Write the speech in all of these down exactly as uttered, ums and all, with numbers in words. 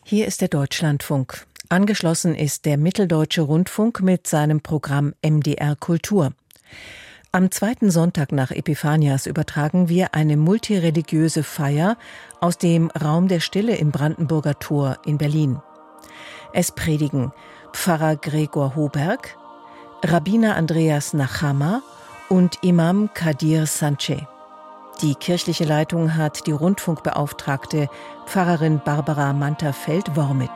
Hier ist der Deutschlandfunk. Angeschlossen ist der Mitteldeutsche Rundfunk mit seinem Programm M D R Kultur. Am zweiten Sonntag nach Epiphanias übertragen wir eine multireligiöse Feier aus dem Raum der Stille im Brandenburger Tor in Berlin. Es predigen Pfarrer Gregor Hoberg, Rabbiner Andreas Nachama und Imam Kadir Sanche. Die kirchliche Leitung hat die Rundfunkbeauftragte Pfarrerin Barbara Mantafeld-Wormit.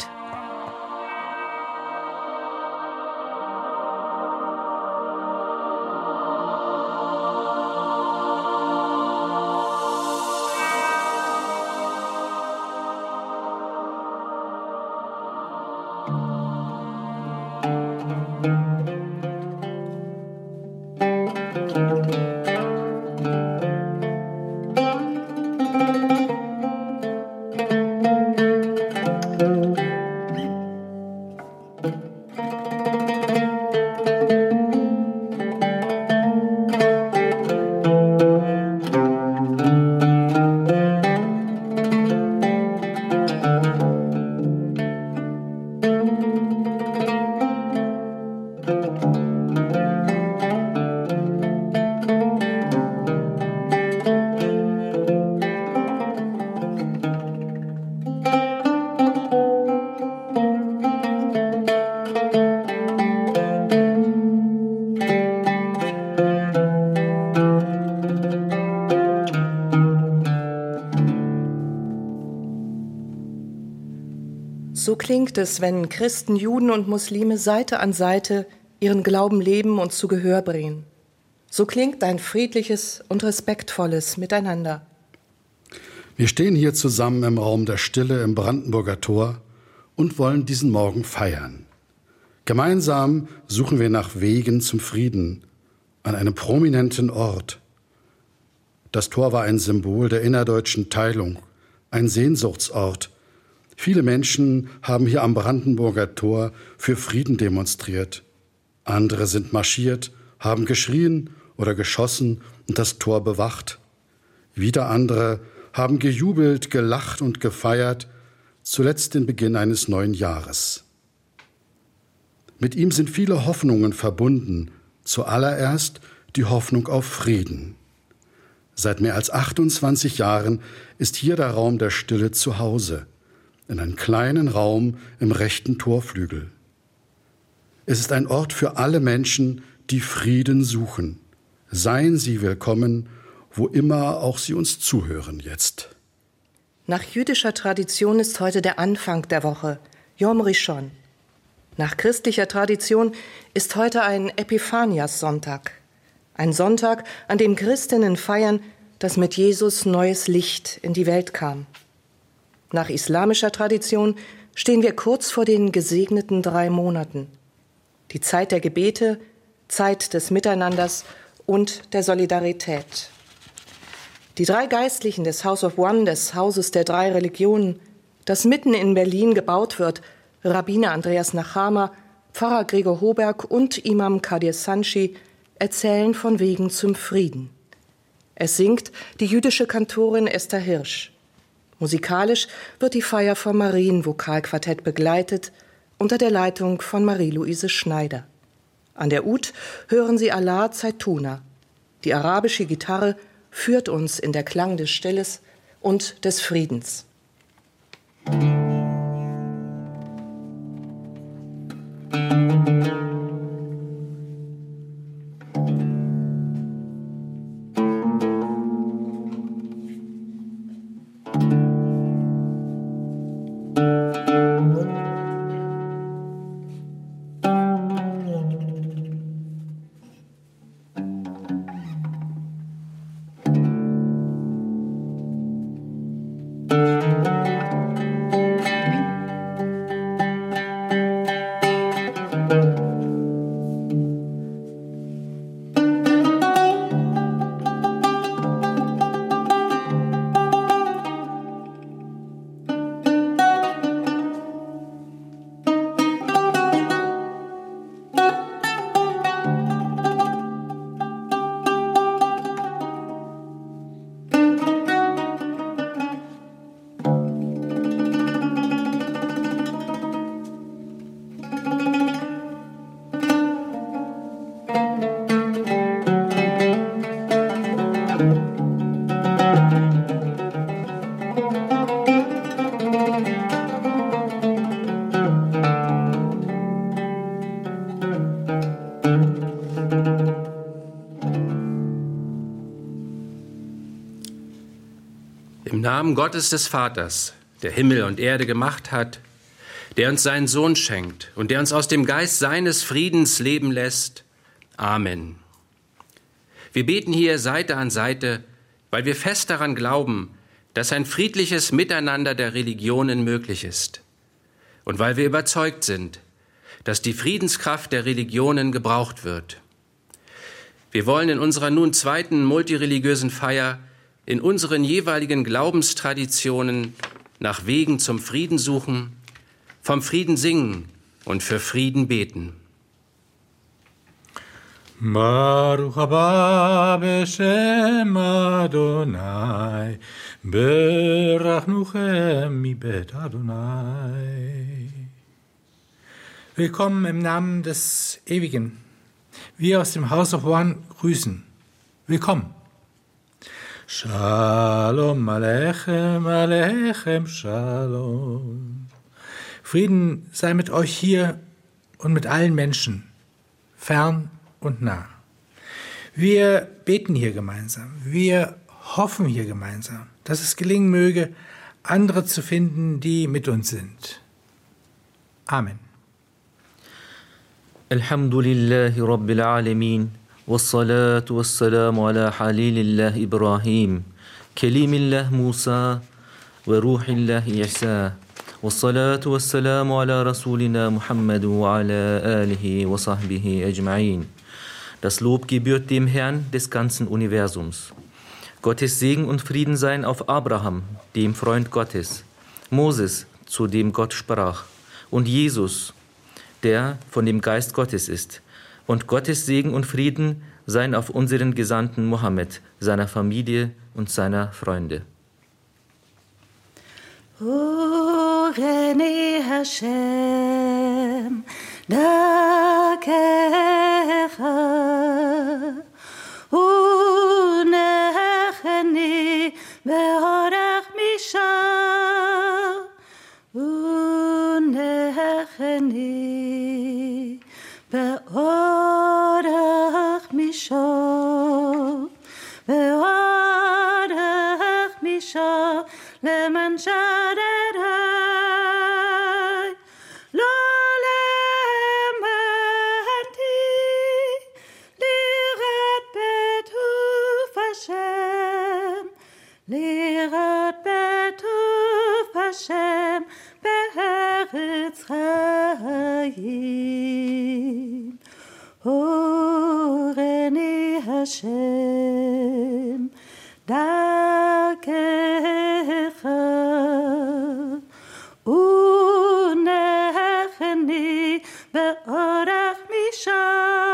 So klingt es, wenn Christen, Juden und Muslime Seite an Seite ihren Glauben leben und zu Gehör bringen. So klingt ein friedliches und respektvolles Miteinander. Wir stehen hier zusammen im Raum der Stille im Brandenburger Tor und wollen diesen Morgen feiern. Gemeinsam suchen wir nach Wegen zum Frieden an einem prominenten Ort. Das Tor war ein Symbol der innerdeutschen Teilung, ein Sehnsuchtsort. Viele Menschen haben hier am Brandenburger Tor für Frieden demonstriert. Andere sind marschiert, haben geschrien oder geschossen und das Tor bewacht. Wieder andere haben gejubelt, gelacht und gefeiert, zuletzt den Beginn eines neuen Jahres. Mit ihm sind viele Hoffnungen verbunden, zuallererst die Hoffnung auf Frieden. Seit mehr als achtundzwanzig Jahren ist hier der Raum der Stille zu Hause, in einem kleinen Raum im rechten Torflügel. Es ist ein Ort für alle Menschen, die Frieden suchen. Seien Sie willkommen, wo immer auch Sie uns zuhören jetzt. Nach jüdischer Tradition ist heute der Anfang der Woche, Yom Rishon. Nach christlicher Tradition ist heute ein Epiphanias-Sonntag. Ein Sonntag, an dem Christinnen feiern, dass mit Jesus neues Licht in die Welt kam. Nach islamischer Tradition stehen wir kurz vor den gesegneten drei Monaten. Die Zeit der Gebete, Zeit des Miteinanders und der Solidarität. Die drei Geistlichen des House of One, des Hauses der drei Religionen, das mitten in Berlin gebaut wird, Rabbiner Andreas Nachama, Pfarrer Gregor Hoberg und Imam Kadir Sanche, erzählen von Wegen zum Frieden. Es singt die jüdische Kantorin Esther Hirsch. Musikalisch wird die Feier vom Marienvokalquartett begleitet, unter der Leitung von Marie-Louise Schneider. An der Ud hören Sie Alaa Zeituna. Die arabische Gitarre führt uns in der Klang des Stilles und des Friedens. Thank you. Im Namen Gottes des Vaters, der Himmel und Erde gemacht hat, der uns seinen Sohn schenkt und der uns aus dem Geist seines Friedens leben lässt. Amen. Wir beten hier Seite an Seite, weil wir fest daran glauben, dass ein friedliches Miteinander der Religionen möglich ist. Und weil wir überzeugt sind, dass die Friedenskraft der Religionen gebraucht wird. Wir wollen in unserer nun zweiten multireligiösen Feier in unseren jeweiligen Glaubenstraditionen nach Wegen zum Frieden suchen, vom Frieden singen und für Frieden beten. Baruch haba b'shem Adonai, berachnuchem mibet Adonai. Willkommen im Namen des Ewigen. Wir aus dem House of One grüßen. Willkommen. Shalom Aleichem, Aleichem Shalom. Frieden sei mit euch hier und mit allen Menschen, fern und nah. Wir beten hier gemeinsam. Wir hoffen hier gemeinsam, dass es gelingen möge, andere zu finden, die mit uns sind. Amen. Alhamdulillahi Rabbil Alamin. والصلاة والسلام على حليل الله إبراهيم كليم الله موسى وروح الله عيسى والصلاة والسلام على رسولنا محمد وعلى آله وصحبه أجمعين. Das Lob gebührt dem Herrn des ganzen Universums. Gottes Segen und Frieden seien auf Abraham, dem Freund Gottes, Moses, zu dem Gott sprach, und Jesus, der von dem Geist Gottes ist. Und Gottes Segen und Frieden seien auf unseren Gesandten Mohammed, seiner Familie und seiner Freunde. Ureni Hashem, dakecha, unecheni beorach misha, unecheni beorach misha, beorach misha, leman shaddai, lo lemanti, lirat betuf Hashem, lirat betuf Hashem, be'eretz chayim. Oreni Hashem, dakecha, unecheni be'orach misha,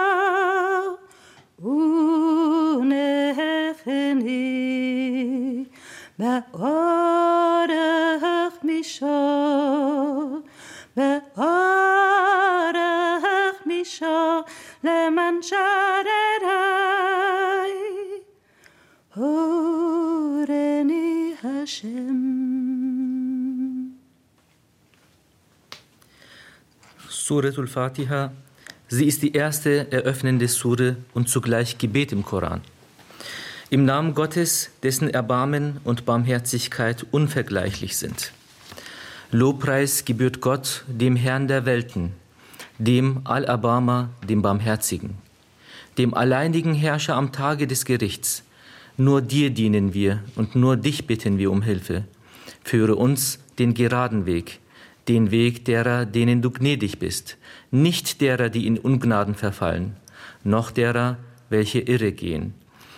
unecheni be'orach misha, be'orach misha, leman shaddai, Oreni Hashem. Suratul Fatiha, sie ist die erste eröffnende Sure und zugleich Gebet im Koran. Im Namen Gottes, dessen Erbarmen und Barmherzigkeit unvergleichlich sind. Lobpreis gebührt Gott, dem Herrn der Welten, dem Al-Abama, dem Barmherzigen, dem alleinigen Herrscher am Tage des Gerichts. Nur dir dienen wir und nur dich bitten wir um Hilfe. Führe uns den geraden Weg, den Weg derer, denen du gnädig bist, nicht derer, die in Ungnaden verfallen, noch derer, welche irre gehen.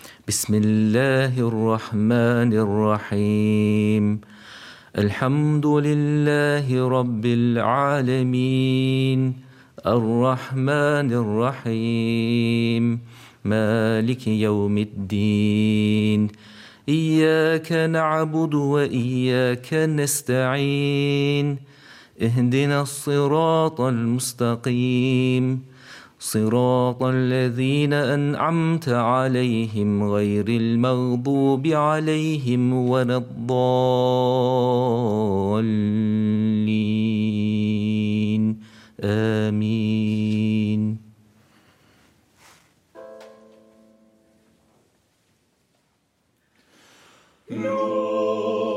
Bismillahirrahmanirrahim. Alhamdulillahi Rabbil Alamin. Ar-Rahmanir-Rahim. مالك يوم الدين إياك نعبد وإياك نستعين اهدنا الصراط المستقيم صراط الذين أنعمت عليهم غير المغضوب عليهم ولا الضالين آمين. No.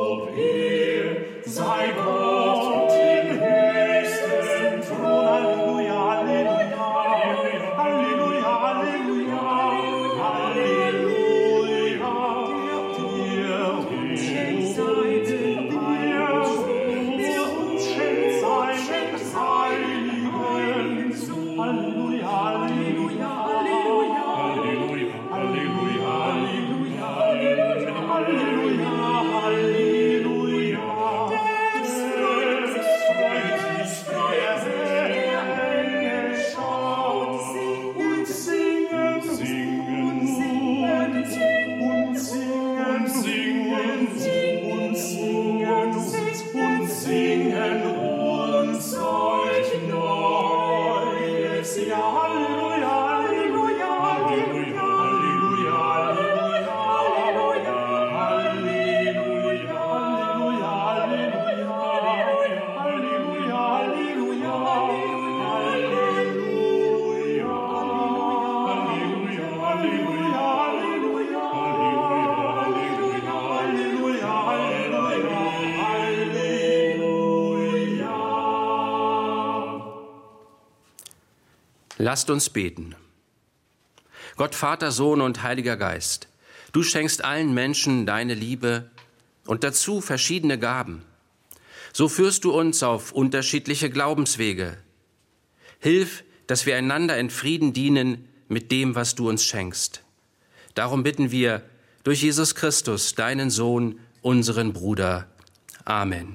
Lasst uns beten. Gott, Vater, Sohn und Heiliger Geist, du schenkst allen Menschen deine Liebe und dazu verschiedene Gaben. So führst du uns auf unterschiedliche Glaubenswege. Hilf, dass wir einander in Frieden dienen mit dem, was du uns schenkst. Darum bitten wir durch Jesus Christus, deinen Sohn, unseren Bruder. Amen.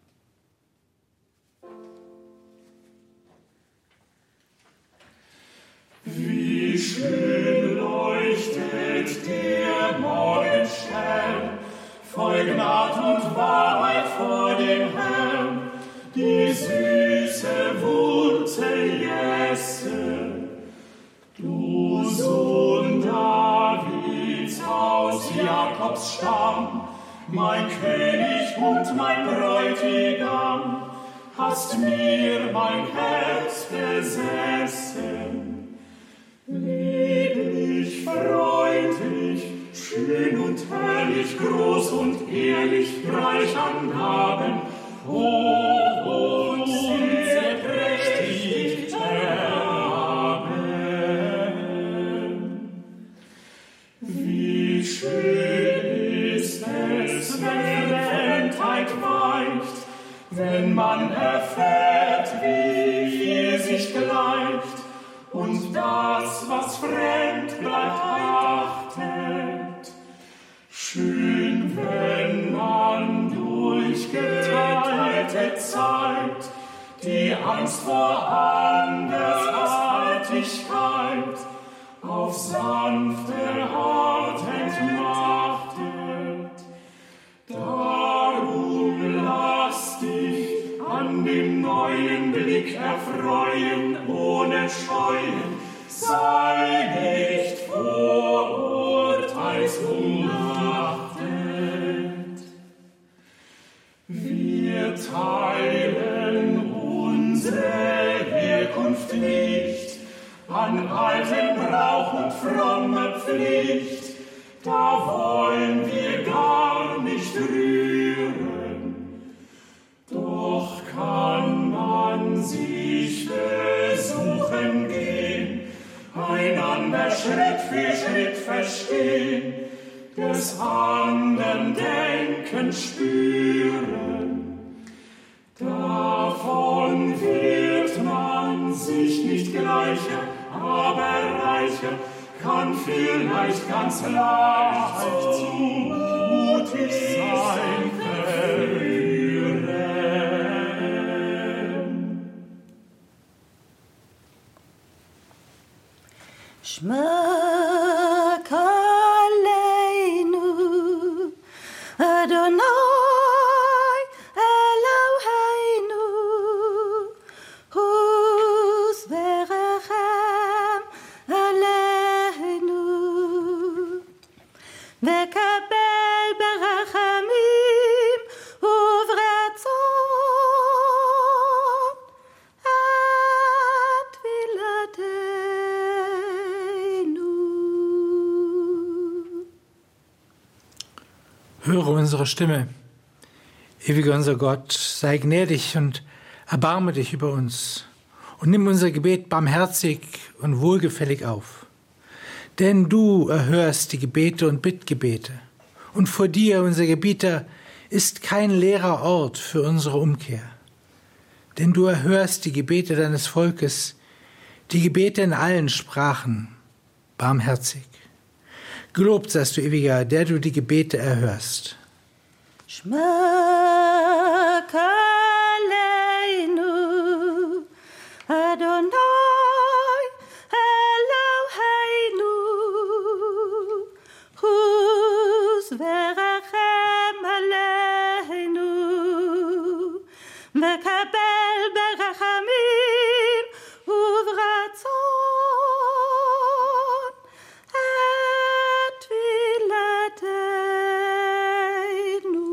Wie schön leuchtet der Morgenstern, voll Gnad und Wahrheit vor dem Herrn, die süße Wurzel Jesse. Du Sohn Davids aus Jakobs Stamm, mein König und mein Bräutigam, hast mir mein Herz besessen. Lieblich, freundlich, schön und herrlich, groß und ehrlich, reich an Gaben, hoch und sehr prächtig erhaben. Wie schön ist es, wenn Fremdheit weicht, wenn man erfährt, wie viel sich gleicht, und das, was fremd bleibt, achtet. Schön, wenn man durch geteilte Zeit die Angst vor Andersartigkeit auf sanfte Haut entmachtet. Darum lass dich an dem neuen Blick erfreuen, ohne Scheuen, sei nicht vorurteilsumachtet. Wir teilen unsere Herkunft nicht an alten Brauch und fromme Pflicht, da wollen wir gar nicht rühren. Doch kann man sich besuchen gehen, einander Schritt für Schritt verstehen, des anderen Denken spüren. Davon wird man sich nicht gleicher, aber reicher, kann vielleicht ganz leicht mutig sein verführen. Shema Kaleinu Adonai Eloheinu Hus Verechem Aleinu Vekabel Berachamim Uvratzon At Vilateinu. Höre unsere Stimme. Ewiger unser Gott, sei gnädig und erbarme dich über uns und nimm unser Gebet barmherzig und wohlgefällig auf. Denn du erhörst die Gebete und Bittgebete, und vor dir, unser Gebieter, ist kein leerer Ort für unsere Umkehr. Denn du erhörst die Gebete deines Volkes, die Gebete in allen Sprachen, barmherzig. Gelobt seist du, Ewiger, der du die Gebete erhörst. Shema Kaleinu Adonai Eloheinu Hus Verechem Aleinu Vekabel Berachamim Uvratzon At Vilateinu.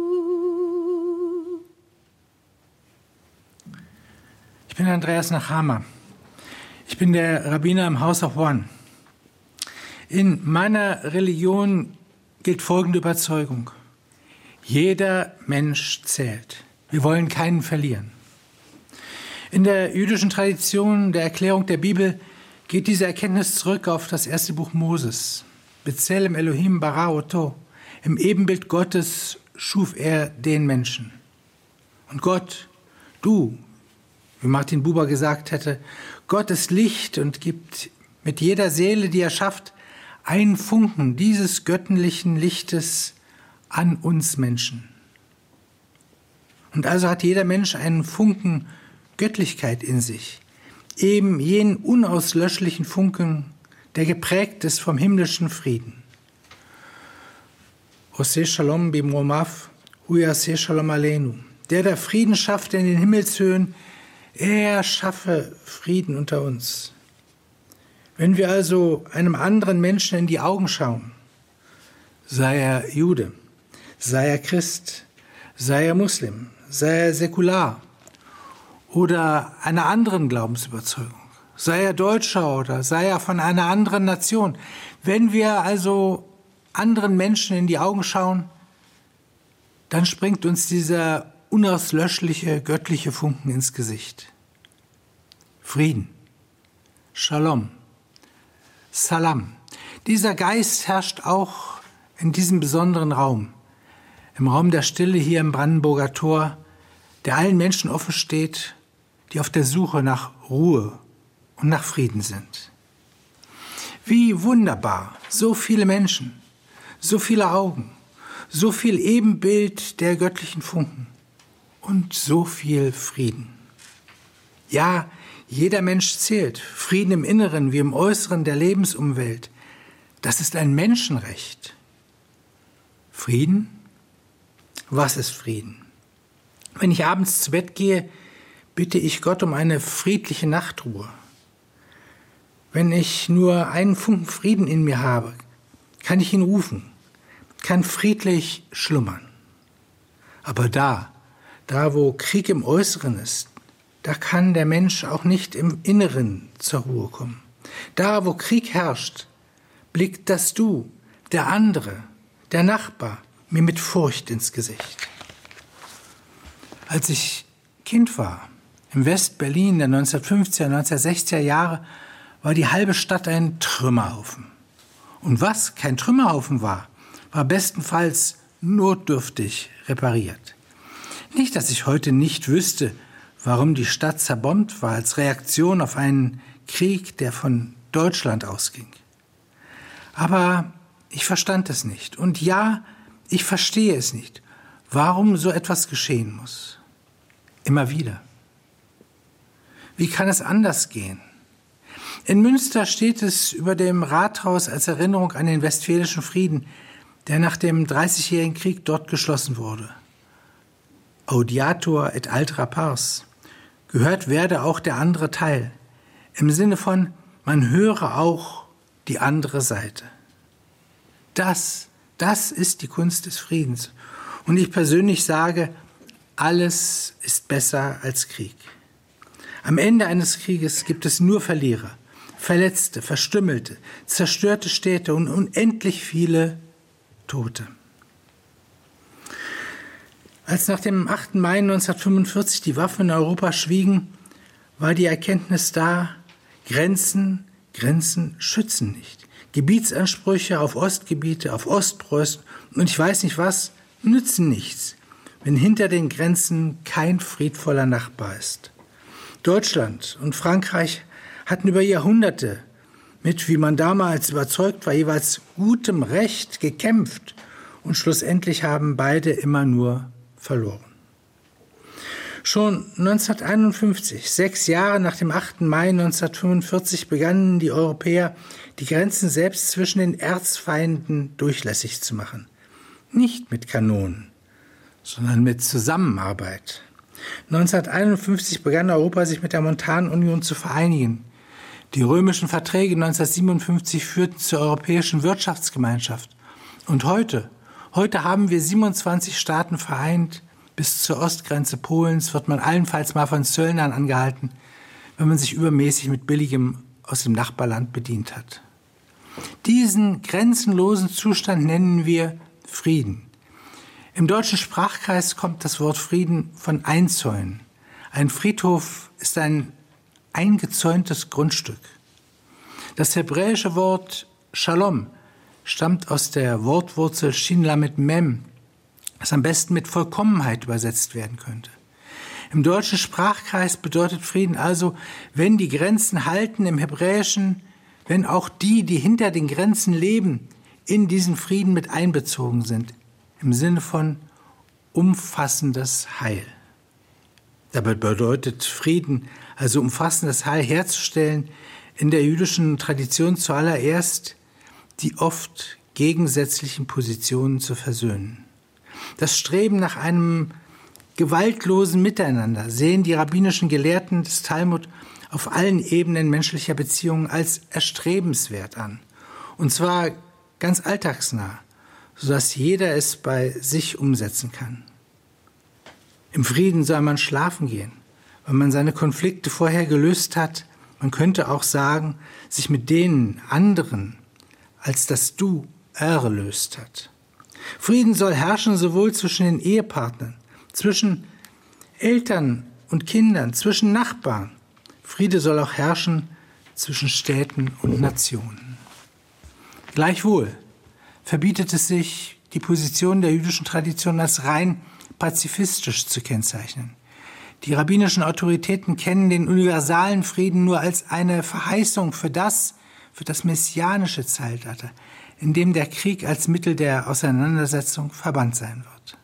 Ich bin Andreas Nachama. Ich bin der Rabbiner im House of One. In meiner Religion gilt folgende Überzeugung: Jeder Mensch zählt. Wir wollen keinen verlieren. In der jüdischen Tradition der Erklärung der Bibel geht diese Erkenntnis zurück auf das erste Buch Moses. B'Tselem Elohim bara oto. Im Ebenbild Gottes schuf er den Menschen. Und Gott, du, wie Martin Buber gesagt hätte, Gott ist Licht und gibt mit jeder Seele, die er schafft, einen Funken dieses göttlichen Lichtes an uns Menschen. Und also hat jeder Mensch einen Funken Göttlichkeit in sich, eben jenen unauslöschlichen Funken, der geprägt ist vom himmlischen Frieden. Ose Shalom bimromav, Huyase Shalom aleinu. Der, der Frieden schafft in den Himmelshöhen, er schaffe Frieden unter uns. Wenn wir also einem anderen Menschen in die Augen schauen, sei er Jude, sei er Christ, sei er Muslim, sei er säkular oder einer anderen Glaubensüberzeugung, sei er Deutscher oder sei er von einer anderen Nation. Wenn wir also anderen Menschen in die Augen schauen, dann springt uns dieser unauslöschliche göttliche Funken ins Gesicht. Frieden, Shalom, Salam. Dieser Geist herrscht auch in diesem besonderen Raum, im Raum der Stille hier im Brandenburger Tor, der allen Menschen offen steht, die auf der Suche nach Ruhe und nach Frieden sind. Wie wunderbar, so viele Menschen, so viele Augen, so viel Ebenbild der göttlichen Funken und so viel Frieden. Ja, jeder Mensch zählt, Frieden im Inneren wie im Äußeren der Lebensumwelt. Das ist ein Menschenrecht. Frieden? Was ist Frieden? Wenn ich abends zu Bett gehe, bitte ich Gott um eine friedliche Nachtruhe. Wenn ich nur einen Funken Frieden in mir habe, kann ich ihn rufen, kann friedlich schlummern. Aber da, da wo Krieg im Äußeren ist, da kann der Mensch auch nicht im Inneren zur Ruhe kommen. Da, wo Krieg herrscht, blickt das Du, der andere, der Nachbar, mir mit Furcht ins Gesicht. Als ich Kind war, im West-Berlin der neunzehnhundertfünfziger, neunzehnhundertsechziger Jahre, war die halbe Stadt ein Trümmerhaufen. Und was kein Trümmerhaufen war, war bestenfalls notdürftig repariert. Nicht, dass ich heute nicht wüsste, warum die Stadt zerbombt war als Reaktion auf einen Krieg, der von Deutschland ausging. Aber ich verstand es nicht. Und ja, ich verstehe es nicht, warum so etwas geschehen muss. Immer wieder. Wie kann es anders gehen? In Münster steht es über dem Rathaus als Erinnerung an den Westfälischen Frieden, der nach dem Dreißigjährigen Krieg dort geschlossen wurde. Audiatur et altra pars. Gehört werde auch der andere Teil. Im Sinne von, man höre auch die andere Seite. Das, das ist die Kunst des Friedens. Und ich persönlich sage, alles ist besser als Krieg. Am Ende eines Krieges gibt es nur Verlierer, Verletzte, Verstümmelte, zerstörte Städte und unendlich viele Tote. Als nach dem achten Mai neunzehnhundertfünfundvierzig die Waffen in Europa schwiegen, war die Erkenntnis da, Grenzen, Grenzen schützen nicht. Gebietsansprüche auf Ostgebiete, auf Ostpreußen und ich weiß nicht was, nützen nichts, wenn hinter den Grenzen kein friedvoller Nachbar ist. Deutschland und Frankreich hatten über Jahrhunderte mit, wie man damals überzeugt war, jeweils gutem Recht gekämpft und schlussendlich haben beide immer nur verloren. Schon neunzehnhunderteinundfünfzig, sechs Jahre nach dem achten Mai neunzehnhundertfünfundvierzig, begannen die Europäer, die Grenzen selbst zwischen den Erzfeinden durchlässig zu machen. Nicht mit Kanonen, sondern mit Zusammenarbeit. neunzehnhunderteinundfünfzig begann Europa, sich mit der Montanunion zu vereinigen. Die römischen Verträge neunzehnhundertsiebenundfünfzig führten zur Europäischen Wirtschaftsgemeinschaft. Und heute, heute haben wir siebenundzwanzig Staaten vereint. Bis zur Ostgrenze Polens wird man allenfalls mal von Zöllnern angehalten, wenn man sich übermäßig mit Billigem aus dem Nachbarland bedient hat. Diesen grenzenlosen Zustand nennen wir Frieden. Im deutschen Sprachkreis kommt das Wort Frieden von einzäunen, Ein Friedhof ist ein eingezäuntes Grundstück. Das hebräische Wort Shalom stammt aus der Wortwurzel Shin Lamed Mem, das am besten mit Vollkommenheit übersetzt werden könnte. Im deutschen Sprachkreis bedeutet Frieden also, wenn die Grenzen halten im Hebräischen, wenn auch die, die hinter den Grenzen leben, in diesen Frieden mit einbezogen sind, im Sinne von umfassendes Heil. Dabei bedeutet Frieden, also umfassendes Heil herzustellen, in der jüdischen Tradition zuallererst die oft gegensätzlichen Positionen zu versöhnen. Das Streben nach einem gewaltlosen Miteinander sehen die rabbinischen Gelehrten des Talmud auf allen Ebenen menschlicher Beziehungen als erstrebenswert an. Und zwar ganz alltagsnah, sodass jeder es bei sich umsetzen kann. Im Frieden soll man schlafen gehen, wenn man seine Konflikte vorher gelöst hat. Man könnte auch sagen, sich mit denen anderen als das Du erlöst hat. Frieden soll herrschen sowohl zwischen den Ehepartnern, zwischen Eltern und Kindern, zwischen Nachbarn. Friede soll auch herrschen zwischen Städten und Nationen. Gleichwohl verbietet es sich, die Position der jüdischen Tradition als rein pazifistisch zu kennzeichnen. Die rabbinischen Autoritäten kennen den universalen Frieden nur als eine Verheißung für das, für das messianische Zeitalter, in dem der Krieg als Mittel der Auseinandersetzung verbannt sein wird.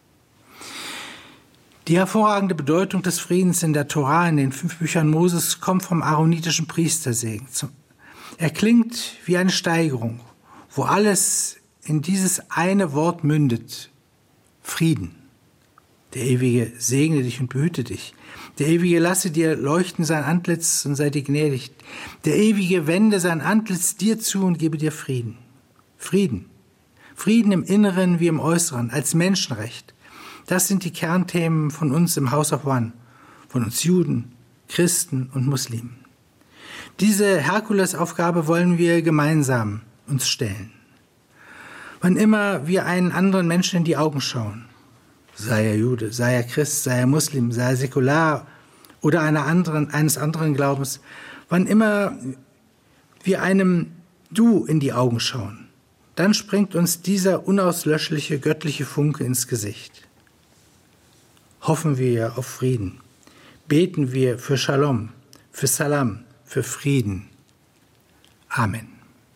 Die hervorragende Bedeutung des Friedens in der Tora, in den fünf Büchern Moses, kommt vom aaronitischen Priestersegen. Er klingt wie eine Steigerung, wo alles in dieses eine Wort mündet: Frieden. Der Ewige segne dich und behüte dich. Der Ewige lasse dir leuchten sein Antlitz und sei dir gnädig. Der Ewige wende sein Antlitz dir zu und gebe dir Frieden. Frieden. Frieden im Inneren wie im Äußeren, als Menschenrecht. Das sind die Kernthemen von uns im House of One, von uns Juden, Christen und Muslimen. Diese Herkulesaufgabe wollen wir gemeinsam uns stellen. Wann immer wir einen anderen Menschen in die Augen schauen, sei er Jude, sei er Christ, sei er Muslim, sei er säkular oder einer anderen, eines anderen Glaubens, wann immer wir einem Du in die Augen schauen, dann springt uns dieser unauslöschliche göttliche Funke ins Gesicht. Hoffen wir auf Frieden, beten wir für Shalom, für Salam, für Frieden. Amen.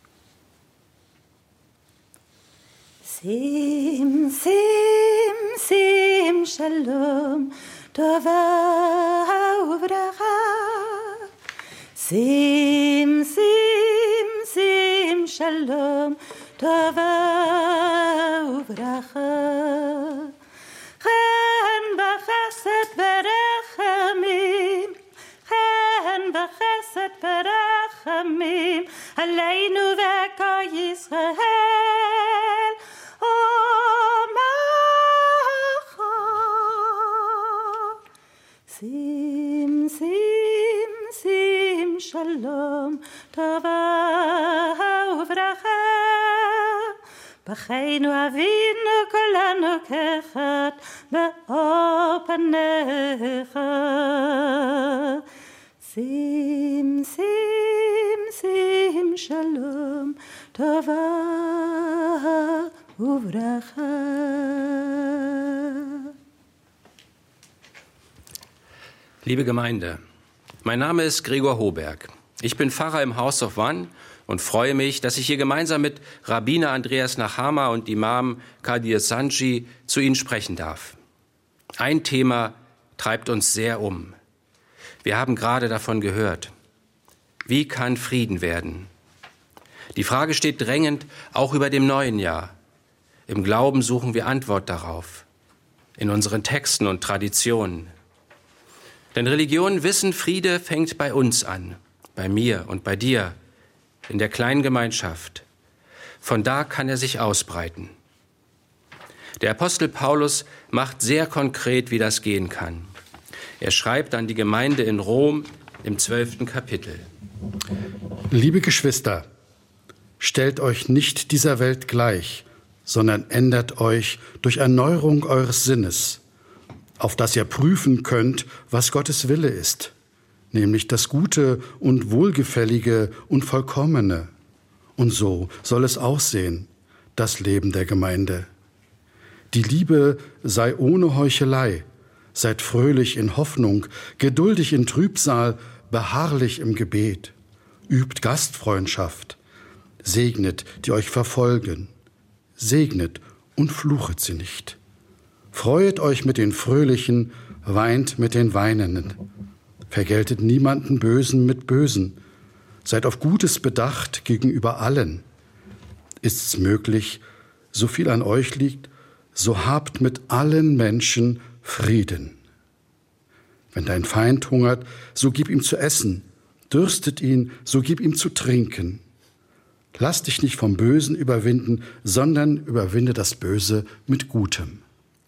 Sim, sim, sim, shalom, tova uvracha. Sim, sim, sim, shalom, tova uvracha. Chen b'chesed berachamim, chen b'chesed berachamim, aleinu ve'kol Yisrael. Sim, sim, sim, shalom, tova uvracha. B'cheinu avinu kolanu kechad, be'or panecha. Sim, sim, sim, shalom, tova uvracha. Liebe Gemeinde, mein Name ist Gregor Hoberg. Ich bin Pfarrer im House of One und freue mich, dass ich hier gemeinsam mit Rabbiner Andreas Nachama und Imam Kadir Sanji zu Ihnen sprechen darf. Ein Thema treibt uns sehr um. Wir haben gerade davon gehört. Wie kann Frieden werden? Die Frage steht drängend auch über dem neuen Jahr. Im Glauben suchen wir Antwort darauf, in unseren Texten und Traditionen. Denn Religionen wissen, Friede fängt bei uns an, bei mir und bei dir, in der kleinen Gemeinschaft. Von da kann er sich ausbreiten. Der Apostel Paulus macht sehr konkret, wie das gehen kann. Er schreibt an die Gemeinde in Rom im zwölften Kapitel. Liebe Geschwister, stellt euch nicht dieser Welt gleich, sondern ändert euch durch Erneuerung eures Sinnes. auf das ihr prüfen könnt, was Gottes Wille ist, nämlich das Gute und Wohlgefällige und Vollkommene. Und so soll es aussehen, das Leben der Gemeinde. Die Liebe sei ohne Heuchelei, seid fröhlich in Hoffnung, geduldig in Trübsal, beharrlich im Gebet, übt Gastfreundschaft, segnet, die euch verfolgen, segnet und fluchet sie nicht. Freuet euch mit den Fröhlichen, weint mit den Weinenden. Vergeltet niemanden Bösen mit Bösen. Seid auf Gutes bedacht gegenüber allen. Ist's möglich, so viel an euch liegt, so habt mit allen Menschen Frieden. Wenn dein Feind hungert, so gib ihm zu essen. Dürstet ihn, so gib ihm zu trinken. Lass dich nicht vom Bösen überwinden, sondern überwinde das Böse mit Gutem.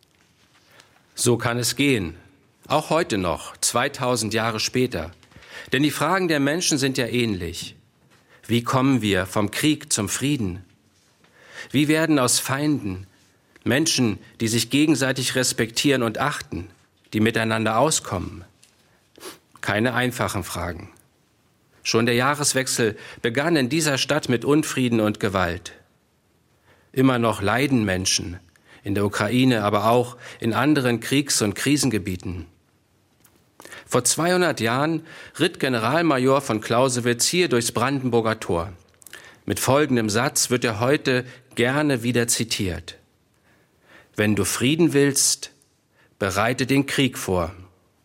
So kann es gehen, auch heute noch, zweitausend Jahre später. Denn die Fragen der Menschen sind ja ähnlich. Wie kommen wir vom Krieg zum Frieden? Wie werden aus Feinden Menschen, die sich gegenseitig respektieren und achten, die miteinander auskommen? Keine einfachen Fragen. Schon der Jahreswechsel begann in dieser Stadt mit Unfrieden und Gewalt. Immer noch leiden Menschen, in der Ukraine, aber auch in anderen Kriegs- und Krisengebieten. Vor zweihundert Jahren ritt Generalmajor von Clausewitz hier durchs Brandenburger Tor. Mit folgendem Satz wird er heute gerne wieder zitiert: Wenn du Frieden willst, bereite den Krieg vor.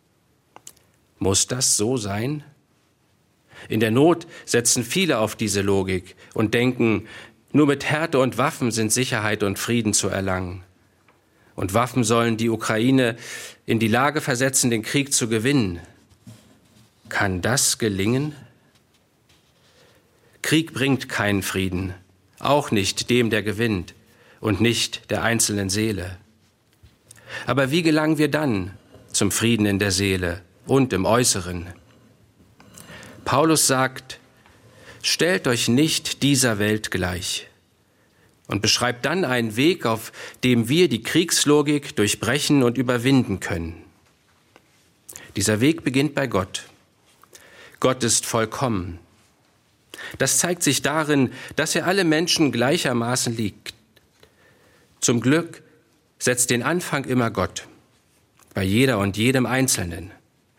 Muss das so sein? In der Not setzen viele auf diese Logik und denken, nur mit Härte und Waffen sind Sicherheit und Frieden zu erlangen. Und Waffen sollen die Ukraine in die Lage versetzen, den Krieg zu gewinnen. Kann das gelingen? Krieg bringt keinen Frieden, auch nicht dem, der gewinnt und nicht der einzelnen Seele. Aber wie gelangen wir dann zum Frieden in der Seele und im Äußeren? Paulus sagt, stellt euch nicht dieser Welt gleich, und beschreibt dann einen Weg, auf dem wir die Kriegslogik durchbrechen und überwinden können. Dieser Weg beginnt bei Gott. Gott ist vollkommen. Das zeigt sich darin, dass er alle Menschen gleichermaßen liebt. Zum Glück setzt den Anfang immer Gott, bei jeder und jedem Einzelnen.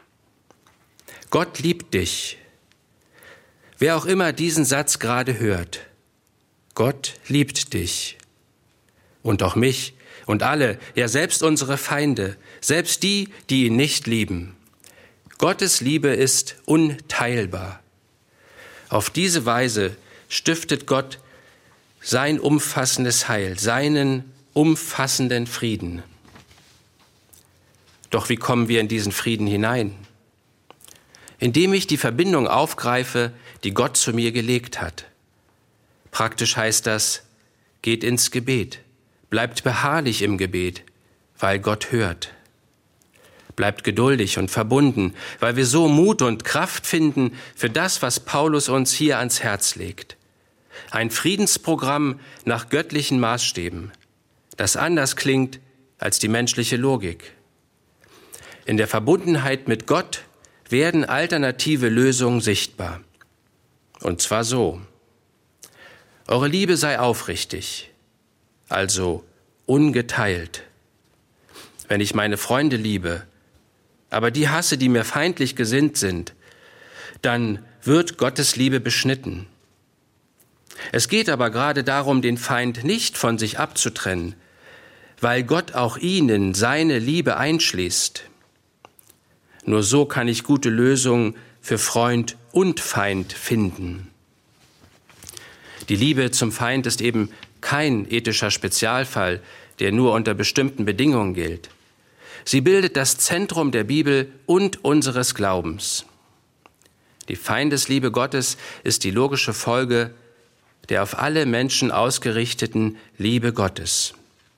Gott liebt dich. Wer auch immer diesen Satz gerade hört, Gott liebt dich und auch mich und alle, ja selbst unsere Feinde, selbst die, die ihn nicht lieben. Gottes Liebe ist unteilbar. Auf diese Weise stiftet Gott sein umfassendes Heil, seinen umfassenden Frieden. Doch wie kommen wir in diesen Frieden hinein? Indem ich die Verbindung aufgreife, die Gott zu mir gelegt hat. Praktisch heißt das, geht ins Gebet, bleibt beharrlich im Gebet, weil Gott hört. Bleibt geduldig und verbunden, weil wir so Mut und Kraft finden für das, was Paulus uns hier ans Herz legt. Ein Friedensprogramm nach göttlichen Maßstäben, das anders klingt als die menschliche Logik. In der Verbundenheit mit Gott werden alternative Lösungen sichtbar. Und zwar so: Eure Liebe sei aufrichtig, also ungeteilt. Wenn ich meine Freunde liebe, aber die hasse, die mir feindlich gesinnt sind, dann wird Gottes Liebe beschnitten. Es geht aber gerade darum, den Feind nicht von sich abzutrennen, weil Gott auch ihn in seine Liebe einschließt. Nur so kann ich gute Lösungen für Freund und Feind finden. Die Liebe zum Feind ist eben kein ethischer Spezialfall, der nur unter bestimmten Bedingungen gilt. Sie bildet das Zentrum der Bibel und unseres Glaubens. Die Feindesliebe Gottes ist die logische Folge der auf alle Menschen ausgerichteten Liebe Gottes.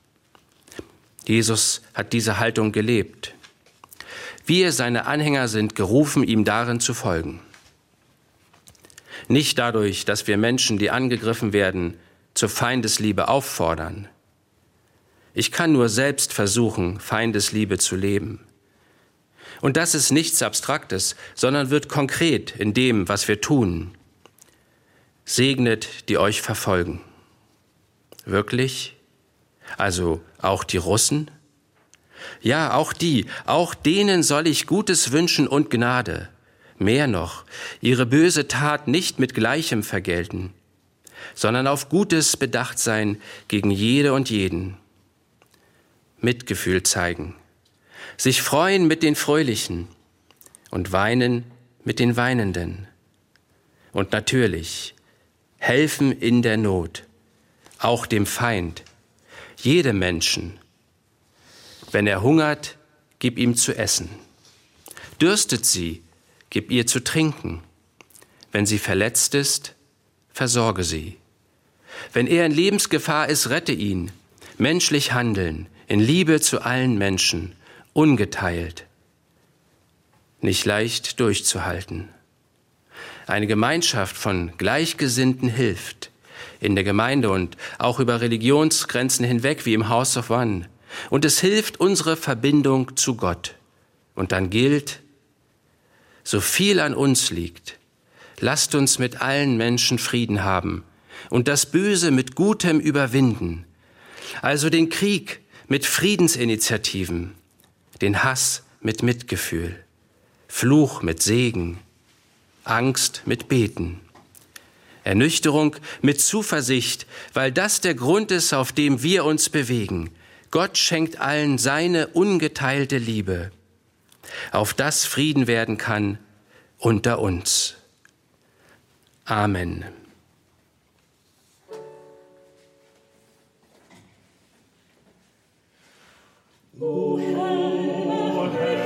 Jesus hat diese Haltung gelebt. Wir, seine Anhänger, sind gerufen, ihm darin zu folgen. Nicht dadurch, dass wir Menschen, die angegriffen werden, zur Feindesliebe auffordern. Ich kann nur selbst versuchen, Feindesliebe zu leben. Und das ist nichts Abstraktes, sondern wird konkret in dem, was wir tun. Segnet, die euch verfolgen. Wirklich? Also auch die Russen? Ja, auch die, auch denen soll ich Gutes wünschen und Gnade. Mehr noch, ihre böse Tat nicht mit Gleichem vergelten, sondern auf Gutes bedacht sein gegen jede und jeden. Mitgefühl zeigen, sich freuen mit den Fröhlichen und weinen mit den Weinenden. Und natürlich helfen in der Not, auch dem Feind, jedem Menschen. Wenn er hungert, gib ihm zu essen. Dürstet sie, gib ihr zu trinken. Wenn sie verletzt ist, versorge sie. Wenn er in Lebensgefahr ist, rette ihn. Menschlich handeln, in Liebe zu allen Menschen, ungeteilt. Nicht leicht durchzuhalten. Eine Gemeinschaft von Gleichgesinnten hilft. In der Gemeinde und auch über Religionsgrenzen hinweg, wie im House of One. Und es hilft unsere Verbindung zu Gott. Und dann gilt, so viel an uns liegt, lasst uns mit allen Menschen Frieden haben und das Böse mit Gutem überwinden. Also den Krieg mit Friedensinitiativen, den Hass mit Mitgefühl, Fluch mit Segen, Angst mit Beten, Ernüchterung mit Zuversicht, weil das der Grund ist, auf dem wir uns bewegen. Gott schenkt allen seine ungeteilte Liebe, auf das Frieden werden kann unter uns. Amen. O Herr,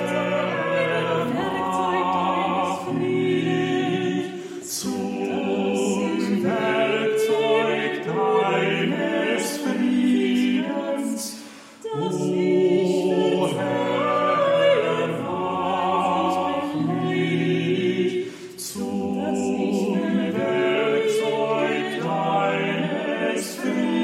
Werkzeug deines Friedens, zum Werkzeug deines Friedens, das ich vertraue mich, zum Werkzeug deines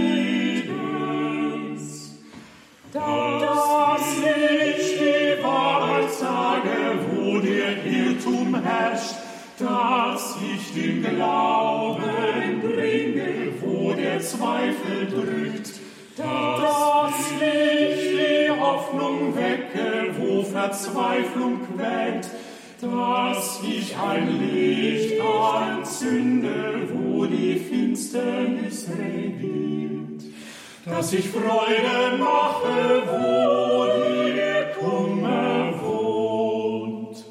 Friedens, dass ich die Wahrheit sage, wo der Irrtum herrscht, dass ich den Glauben bringe, wo der Zweifel drückt, dass ich die Hoffnung wecke, wo Verzweiflung quält, dass ich ein Licht anzünde, wo die Finsternis regiert, dass ich Freude mache, wo der Kummer wohnt.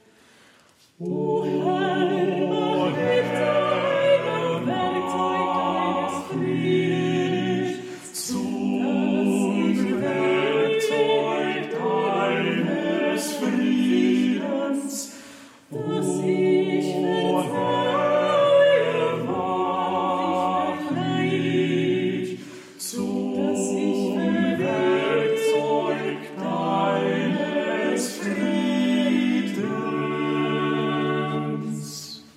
O Herr, Herr, Werkzeug deines Friedens, zum Werkzeug deines Friedens, dass ich vertraue, wach mich, zum Werkzeug deines Friedens.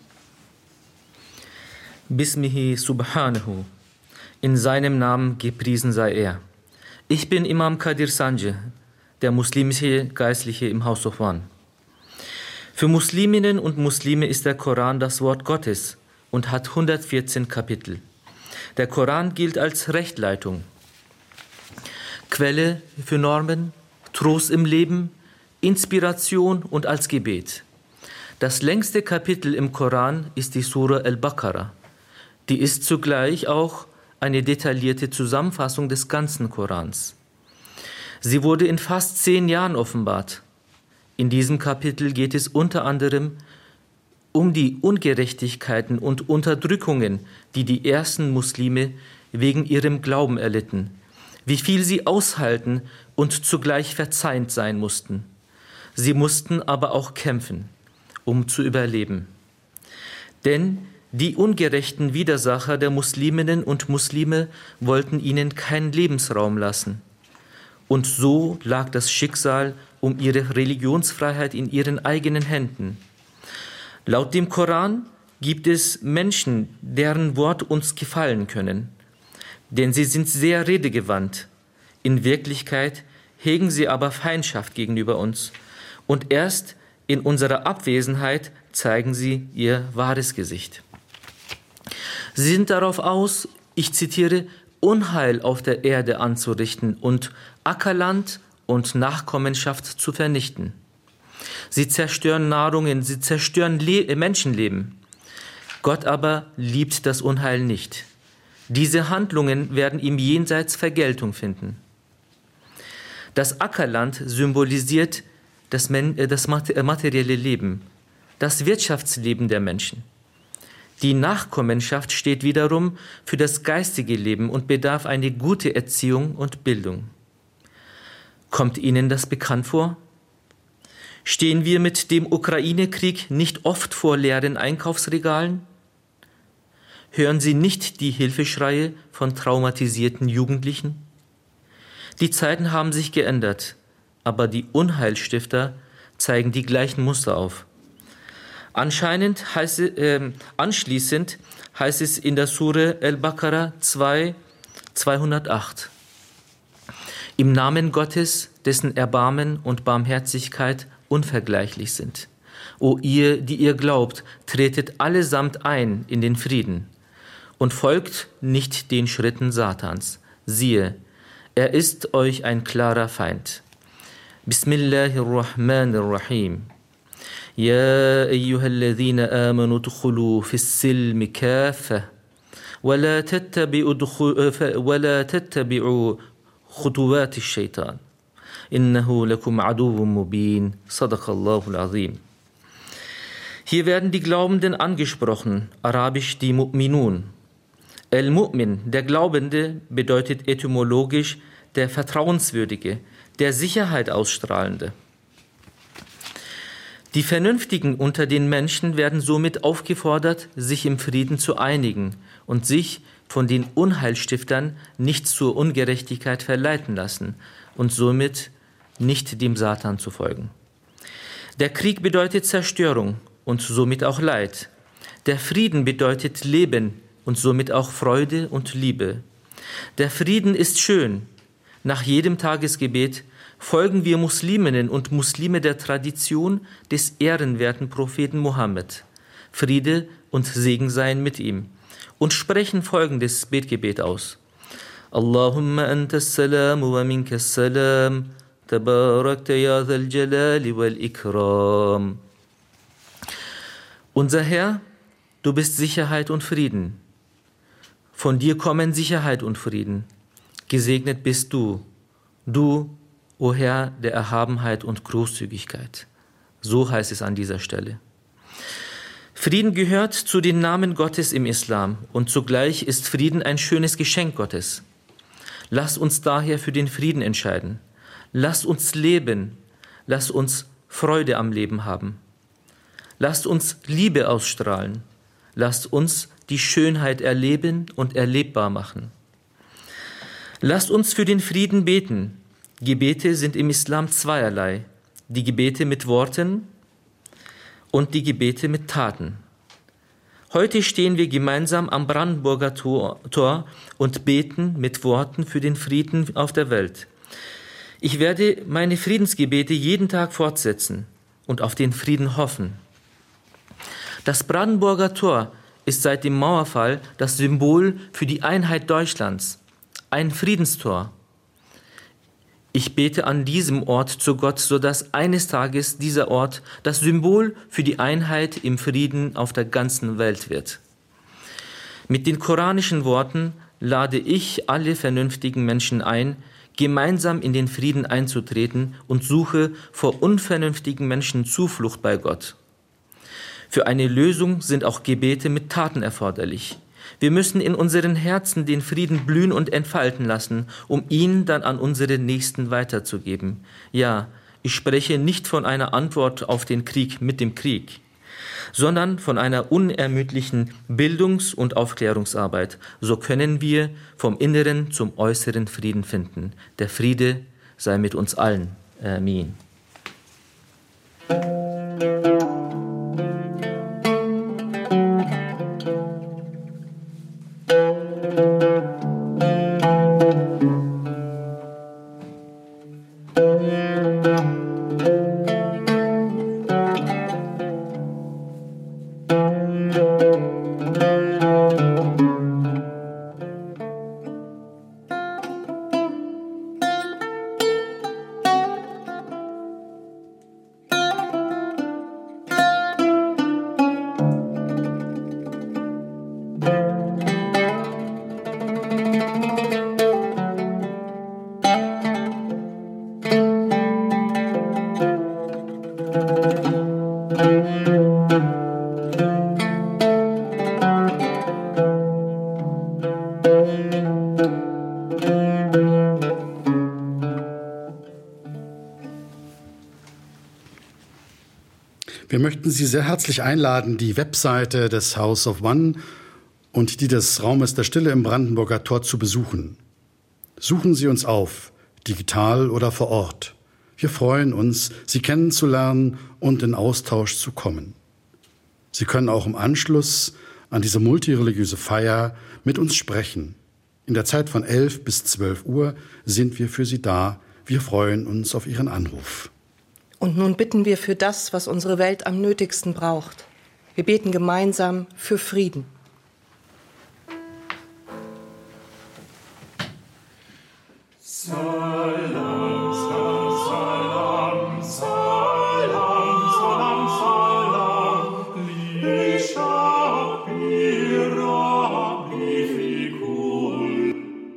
Bismihi Subhanahu. In seinem Namen gepriesen sei er. Ich bin Imam Kadir Sanjeh, der muslimische Geistliche im House of One. Für Musliminnen und Muslime ist der Koran das Wort Gottes und hat hundertvierzehn Kapitel. Der Koran gilt als Rechtleitung, Quelle für Normen, Trost im Leben, Inspiration und als Gebet. Das längste Kapitel im Koran ist die Sura Al-Baqarah. Die ist zugleich auch eine detaillierte Zusammenfassung des ganzen Korans. Sie wurde in fast zehn Jahren offenbart. In diesem Kapitel geht es unter anderem um die Ungerechtigkeiten und Unterdrückungen, die die ersten Muslime wegen ihrem Glauben erlitten, wie viel sie aushalten und zugleich verzeihend sein mussten. Sie mussten aber auch kämpfen, um zu überleben. Denn die ungerechten Widersacher der Musliminnen und Muslime wollten ihnen keinen Lebensraum lassen. Und so lag das Schicksal um ihre Religionsfreiheit in ihren eigenen Händen. Laut dem Koran gibt es Menschen, deren Wort uns gefallen können, denn sie sind sehr redegewandt. In Wirklichkeit hegen sie aber Feindschaft gegenüber uns. Und erst in unserer Abwesenheit zeigen sie ihr wahres Gesicht. Sie sind darauf aus, ich zitiere, Unheil auf der Erde anzurichten und Ackerland und Nachkommenschaft zu vernichten. Sie zerstören Nahrungen, sie zerstören Le- Menschenleben. Gott aber liebt das Unheil nicht. Diese Handlungen werden ihm jenseits Vergeltung finden. Das Ackerland symbolisiert das, Men- das materielle Leben, das Wirtschaftsleben der Menschen. Die Nachkommenschaft steht wiederum für das geistige Leben und bedarf eine gute Erziehung und Bildung. Kommt Ihnen das bekannt vor? Stehen wir mit dem Ukraine-Krieg nicht oft vor leeren Einkaufsregalen? Hören Sie nicht die Hilfeschreie von traumatisierten Jugendlichen? Die Zeiten haben sich geändert, aber die Unheilstifter zeigen die gleichen Muster auf. Anscheinend heißt, äh, anschließend heißt es in der Sure Al-Baqarah zwei, zweihundertacht. Im Namen Gottes, dessen Erbarmen und Barmherzigkeit unvergleichlich sind. O ihr, die ihr glaubt, tretet allesamt ein in den Frieden und folgt nicht den Schritten Satans. Siehe, er ist euch ein klarer Feind. Bismillahirrahmanirrahim. يا أيها الذين آمنوا ادخلوا في السلم كافة ولا تتبعوا ولا تتبعوا خطوات الشيطان إنه لكم عدو مبين صدق الله العظيم. Hier werden die Glaubenden angesprochen, arabisch die Mu'minun. El-Mu'min, der Glaubende, bedeutet etymologisch der Vertrauenswürdige, der Sicherheit ausstrahlende. Die Vernünftigen unter den Menschen werden somit aufgefordert, sich im Frieden zu einigen und sich von den Unheilstiftern nicht zur Ungerechtigkeit verleiten lassen und somit nicht dem Satan zu folgen. Der Krieg bedeutet Zerstörung und somit auch Leid. Der Frieden bedeutet Leben und somit auch Freude und Liebe. Der Frieden ist schön. Nach jedem Tagesgebet folgen wir Musliminnen und Muslime der Tradition des ehrenwerten Propheten Mohammed, Friede und Segen seien mit ihm, und sprechen folgendes Betgebet aus. Allahumma antas salam wa minkas salam, tabarakta ya dhal jalali wal ikram. Unser Herr, du bist Sicherheit und Frieden. Von dir kommen Sicherheit und Frieden. Gesegnet bist du, du, O Herr der Erhabenheit und Großzügigkeit. So heißt es an dieser Stelle. Frieden gehört zu den Namen Gottes im Islam und zugleich ist Frieden ein schönes Geschenk Gottes. Lasst uns daher für den Frieden entscheiden. Lasst uns leben. Lasst uns Freude am Leben haben. Lasst uns Liebe ausstrahlen. Lasst uns die Schönheit erleben und erlebbar machen. Lasst uns für den Frieden beten. Gebete sind im Islam zweierlei, die Gebete mit Worten und die Gebete mit Taten. Heute stehen wir gemeinsam am Brandenburger Tor, Tor und beten mit Worten für den Frieden auf der Welt. Ich werde meine Friedensgebete jeden Tag fortsetzen und auf den Frieden hoffen. Das Brandenburger Tor ist seit dem Mauerfall das Symbol für die Einheit Deutschlands, ein Friedenstor. Ich bete an diesem Ort zu Gott, sodass eines Tages dieser Ort das Symbol für die Einheit im Frieden auf der ganzen Welt wird. Mit den koranischen Worten lade ich alle vernünftigen Menschen ein, gemeinsam in den Frieden einzutreten und suche vor unvernünftigen Menschen Zuflucht bei Gott. Für eine Lösung sind auch Gebete mit Taten erforderlich. Wir müssen in unseren Herzen den Frieden blühen und entfalten lassen, um ihn dann an unsere Nächsten weiterzugeben. Ja, ich spreche nicht von einer Antwort auf den Krieg mit dem Krieg, sondern von einer unermüdlichen Bildungs- und Aufklärungsarbeit. So können wir vom inneren zum äußeren Frieden finden. Der Friede sei mit uns allen. Amen. Wir möchten Sie sehr herzlich einladen, die Webseite des House of One und die des Raumes der Stille im Brandenburger Tor zu besuchen. Suchen Sie uns auf, digital oder vor Ort. Wir freuen uns, Sie kennenzulernen und in Austausch zu kommen. Sie können auch im Anschluss an diese multireligiöse Feier mit uns sprechen. In der Zeit von elf bis zwölf Uhr sind wir für Sie da. Wir freuen uns auf Ihren Anruf. Und nun bitten wir für das, was unsere Welt am nötigsten braucht. Wir beten gemeinsam für Frieden. Salam, salam, salam, salam, salam, salam, Lisha, Bira, Bifikul.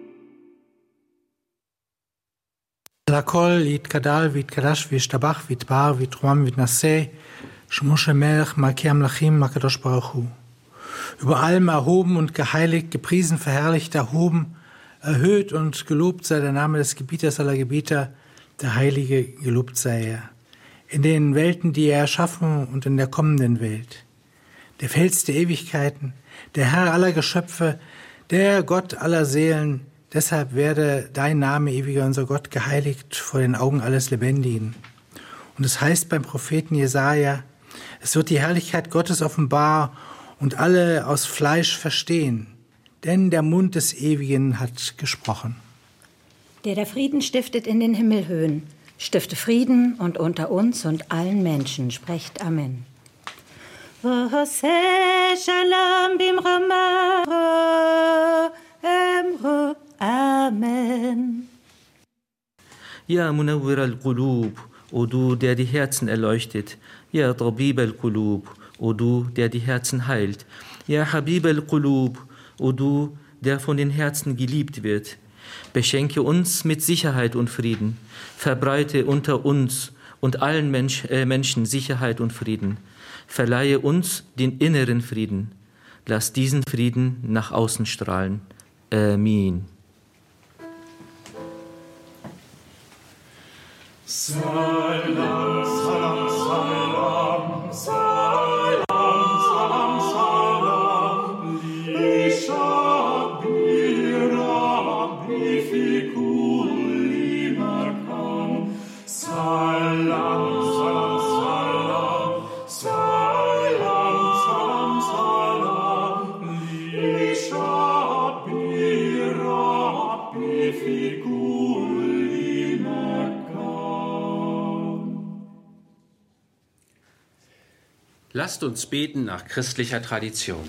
L'Akol, Yitkadal, Yitkadash, Yishtabach, Yitbar, Yitruam, Yitnaseh, Shmo Shel Melech, Malkei Amlachim, Makadosh Baruch Hu. Über allem erhoben und geheiligt, gepriesen, verherrlicht, erhoben, erhöht und gelobt sei der Name des Gebieters aller Gebieter, der Heilige, gelobt sei er. In den Welten, die er erschaffen und in der kommenden Welt. Der Fels der Ewigkeiten, der Herr aller Geschöpfe, der Gott aller Seelen, deshalb werde dein Name, ewiger unser Gott, geheiligt vor den Augen alles Lebendigen. Und es heißt beim Propheten Jesaja, es wird die Herrlichkeit Gottes offenbar und alle aus Fleisch verstehen, denn der Mund des Ewigen hat gesprochen. Der der Frieden stiftet in den Himmelhöhen, stifte Frieden und unter uns und allen Menschen, sprecht Amen. Amen. Ja, Munawwir al-Qulub, o du, der die Herzen erleuchtet. Ja, Tabib al-Qulub, o du, der die Herzen heilt. Ja, Habib al-Qulub, o du, der von den Herzen geliebt wird. Beschenke uns mit Sicherheit und Frieden. Verbreite unter uns und allen Mensch, äh, Menschen Sicherheit und Frieden. Verleihe uns den inneren Frieden. Lass diesen Frieden nach außen strahlen. Amen. Salam, salam, salam, salam, salam, salam, Lisha, Bira, Bifikul, Limakam, Salam, salam, salam, salam, salam, salam, Lisha, Bira, Bifikul, Lasst uns beten nach christlicher Tradition.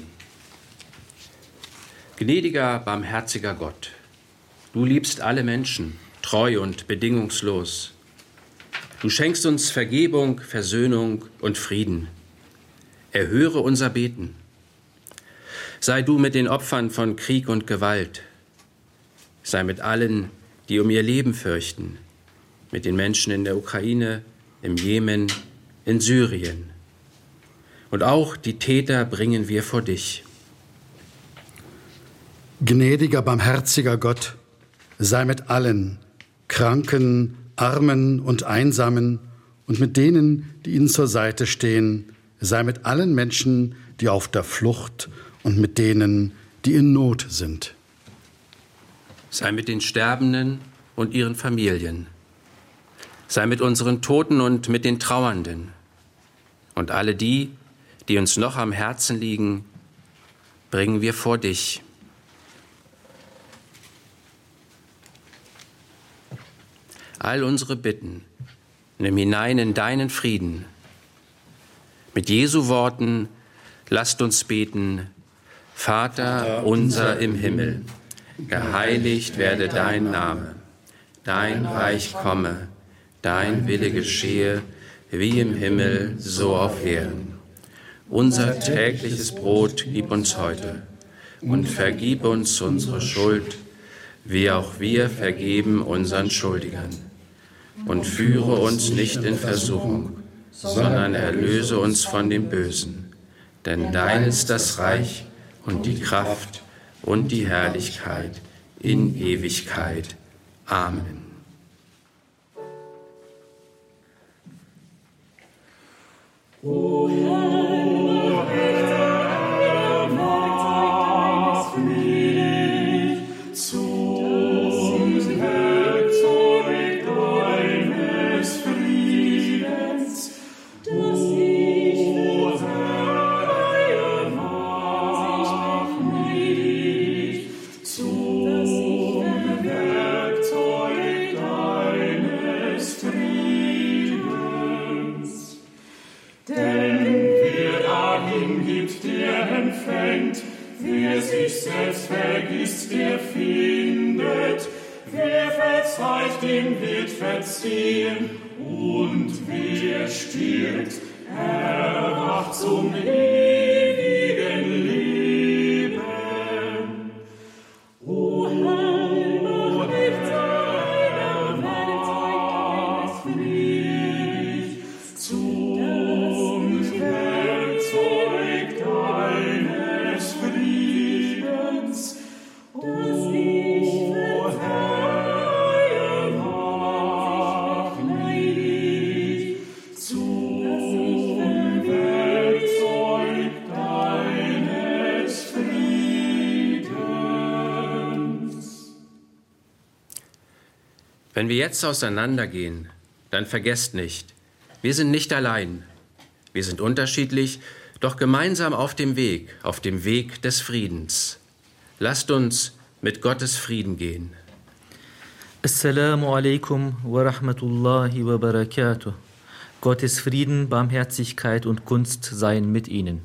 Gnädiger, barmherziger Gott, du liebst alle Menschen, treu und bedingungslos. Du schenkst uns Vergebung, Versöhnung und Frieden. Erhöre unser Beten. Sei du mit den Opfern von Krieg und Gewalt. Sei mit allen, die um ihr Leben fürchten, mit den Menschen in der Ukraine, im Jemen, in Syrien. Und auch die Täter bringen wir vor dich. Gnädiger, barmherziger Gott, sei mit allen Kranken, Armen und Einsamen und mit denen, die ihnen zur Seite stehen. Sei mit allen Menschen, die auf der Flucht und mit denen, die in Not sind. Sei mit den Sterbenden und ihren Familien. Sei mit unseren Toten und mit den Trauernden. Und alle die, die uns noch am Herzen liegen, bringen wir vor dich. all unsere Bitten. Nimm hinein in deinen Frieden. Mit Jesu Worten lasst uns beten: Vater unser im Himmel, geheiligt werde dein Name, dein Reich komme, dein Wille geschehe, wie im Himmel, so auf Erden. Unser tägliches Brot gib uns heute und vergib uns unsere Schuld, wie auch wir vergeben unseren Schuldigern. Und führe uns nicht in Versuchung, sondern erlöse uns von dem Bösen. Denn dein ist das Reich und die Kraft und die Herrlichkeit in Ewigkeit. Amen. O Herr, mach mich zum Werkzeug deines Friedens, dass ich verzeihe, mach mich zum Werkzeug deines Friedens. Denn wer dahin gibt, der empfängt, wer sich selbst vergisst, der findet, wer verzeiht, dem wird verziehen, und wer stirbt, erwacht zum ewigen Leben. O Herr, deine Macht mich zum Werkzeug deines Friedens, dass ich verzeihe, mach mich zum Werkzeug deines Friedens. Wenn wir jetzt auseinandergehen, dann vergesst nicht, wir sind nicht allein. Wir sind unterschiedlich, doch gemeinsam auf dem Weg, auf dem Weg des Friedens. Lasst uns mit Gottes Frieden gehen. Assalamu alaikum wa rahmatullahi wa barakatuh. Gottes Frieden, Barmherzigkeit und Gunst seien mit ihnen.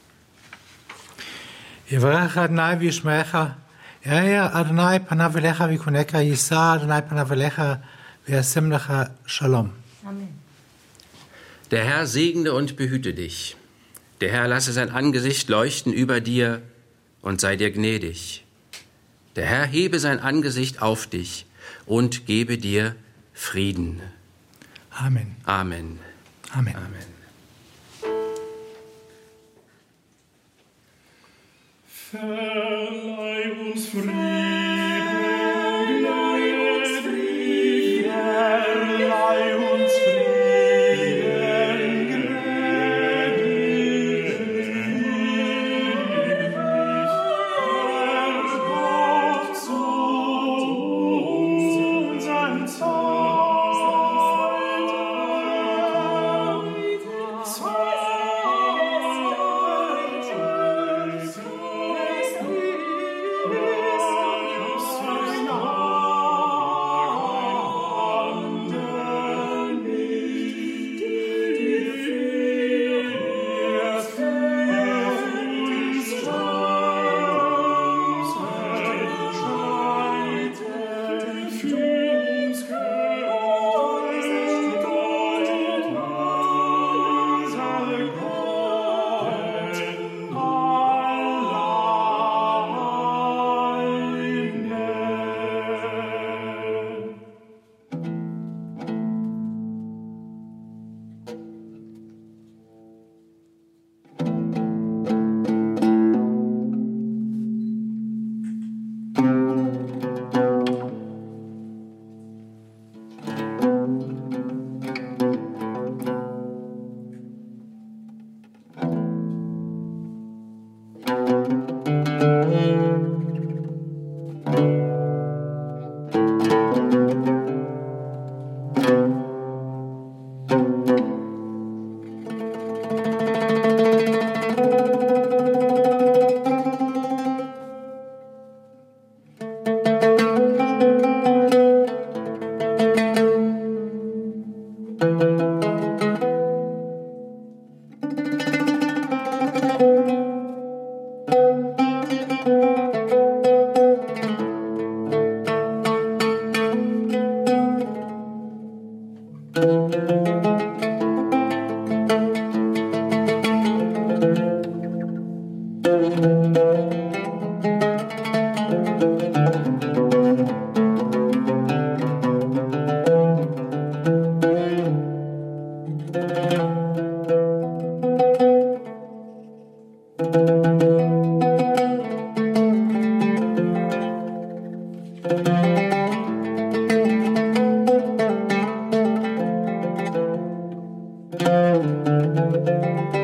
יברך אדוני וישמעך, יאיר אדוני פניו אליך ויקונך, יישא אדוני פניו אליך וישם לך שלום. Amen. Der Herr segne und behüte dich. Der Herr lasse sein Angesicht leuchten über dir und sei dir gnädig. Der Herr hebe sein Angesicht auf dich und gebe dir Frieden. Amen. Amen. Amen. Amen. Verleih uns Frieden, verleih uns Frieden, verleih uns Frieden, gnädig, Herr Gott, zu unseren Zeit, Zeit, Musik